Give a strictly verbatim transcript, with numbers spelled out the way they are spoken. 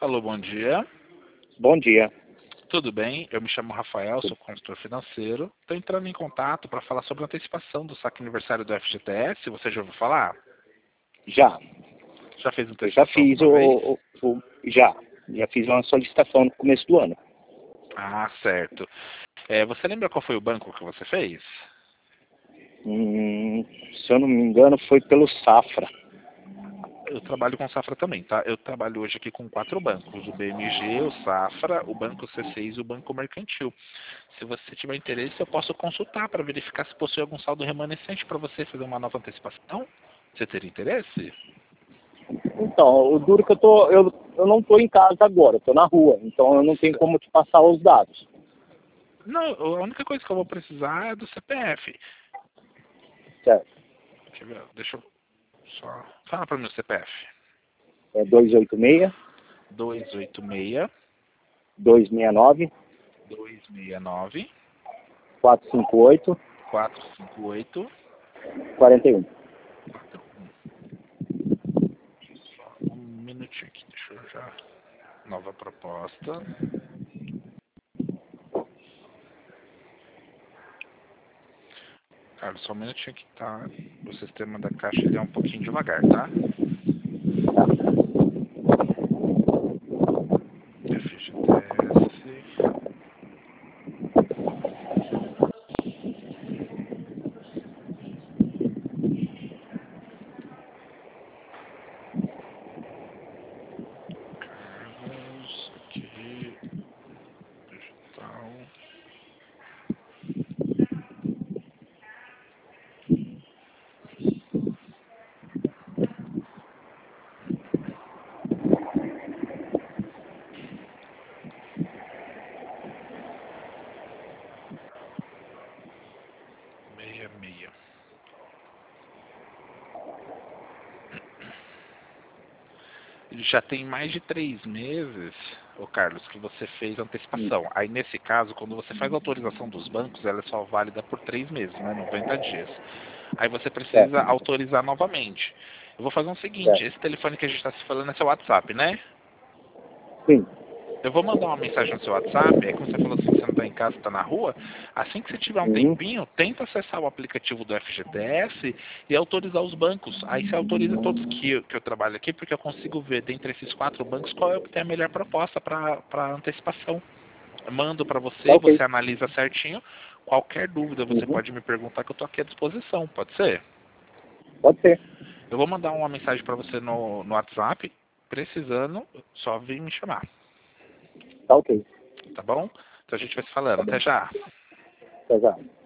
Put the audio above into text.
Alô, bom dia. Bom dia. Tudo bem? Eu me chamo Rafael, sou consultor financeiro. Estou entrando em contato para falar sobre a antecipação do saque aniversário do F G T S. Você já ouviu falar? Já. Já fez Eu já antecipação fiz alguma vez? o, o, o- já. Já fiz uma solicitação no começo do ano. Ah, certo. É, você lembra qual foi o banco que você fez? Hum, se eu não me engano, foi pelo Safra. Eu trabalho com Safra também, tá? Eu trabalho hoje aqui com quatro bancos. O B M G, o Safra, o Banco C seis e o Banco Mercantil. Se você tiver interesse, eu posso consultar para verificar se possui algum saldo remanescente para você fazer uma nova antecipação. Você teria interesse? Então, o duro que eu tô, eu, eu não estou em casa agora, eu estou na rua, então eu não tenho como te passar os dados. Não, a única coisa que eu vou precisar é do C P F. Certo. Deixa eu ver, deixa eu só... Fala para o meu C P F. É dois oito seis, dois oito seis, dois seis nove, dois seis nove, quatro cinco oito, quatro cinco oito, quatro um. quatro um. Só um minutinho aqui, deixa eu já... Nova proposta. Cara, só um minutinho que tá... O sistema da caixa ele é um pouquinho devagar, tá? F G T S... Carlos, aqui... Digital... seis seis. Já tem mais de três meses, ô Carlos, que você fez a antecipação. Aí, nesse caso, quando você faz a autorização dos bancos, ela é só válida por três meses, né? noventa dias. Aí você precisa Certo, autorizar novamente. Eu vou fazer o seguinte, certo. esse telefone que a gente está se falando é seu WhatsApp, né? Sim. Eu vou mandar uma mensagem no seu WhatsApp, aí como você falou assim, que você não está em casa, está na rua, assim que você tiver um Uhum. tempinho, tenta acessar o aplicativo do F G T S e autorizar os bancos. Aí você autoriza todos que eu, que eu trabalho aqui, porque eu consigo ver dentre esses quatro bancos qual é o que tem a melhor proposta para antecipação. Eu mando para Tá você, ok. você analisa certinho. Qualquer dúvida você Uhum. pode me perguntar que eu estou aqui à disposição, pode ser? Pode ser. Eu vou mandar uma mensagem para você no, no WhatsApp, precisando, só vir me chamar, Tá ok. tá bom? Então a gente vai se falando. Tá Até bom. já. Até já.